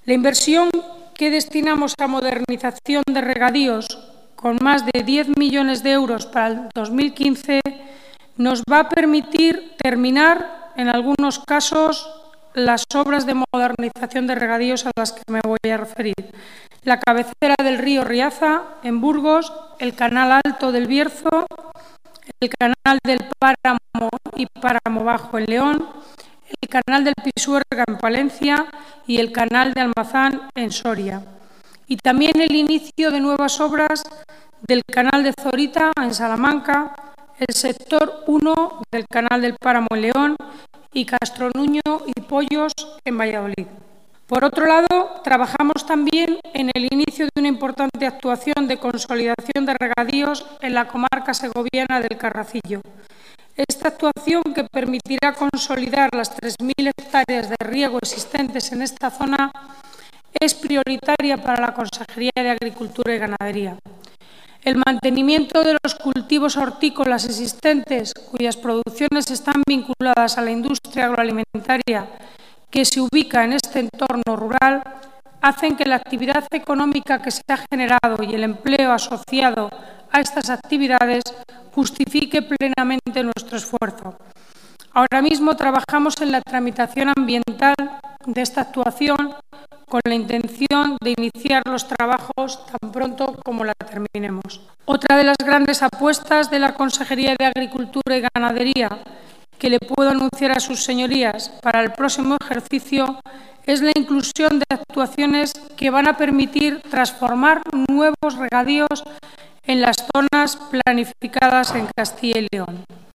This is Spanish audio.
La inversión que destinamos a modernización de regadíos, con más de 10 millones de euros para el 2015, nos va a permitir terminar, en algunos casos, las obras de modernización de regadíos a las que me voy a referir. La cabecera del río Riaza, en Burgos, el canal alto del Bierzo, el canal del Páramo y Páramo Bajo en León, el canal del Pisuerga en Palencia y el canal de Almazán en Soria. Y también el inicio de nuevas obras del canal de Zorita en Salamanca, el sector 1 del canal del Páramo en León y Castronuño y Pollos en Valladolid. Por otro lado, trabajamos también en el inicio de una importante actuación de consolidación de regadíos en la comarca segoviana del Carracillo. Esta actuación, que permitirá consolidar las 3.000 hectáreas de riego existentes en esta zona, es prioritaria para la Consejería de Agricultura y Ganadería. El mantenimiento de los cultivos hortícolas existentes, cuyas producciones están vinculadas a la industria agroalimentaria que se ubica en este entorno rural, hacen que la actividad económica que se ha generado y el empleo asociado a estas actividades justifique plenamente nuestro esfuerzo. Ahora mismo trabajamos en la tramitación ambiental de esta actuación con la intención de iniciar los trabajos tan pronto como la terminemos. Otra de las grandes apuestas de la Consejería de Agricultura y Ganadería que le puedo anunciar a sus señorías para el próximo ejercicio es la inclusión de actuaciones que van a permitir transformar nuevos regadíos en las zonas planificadas en Castilla y León.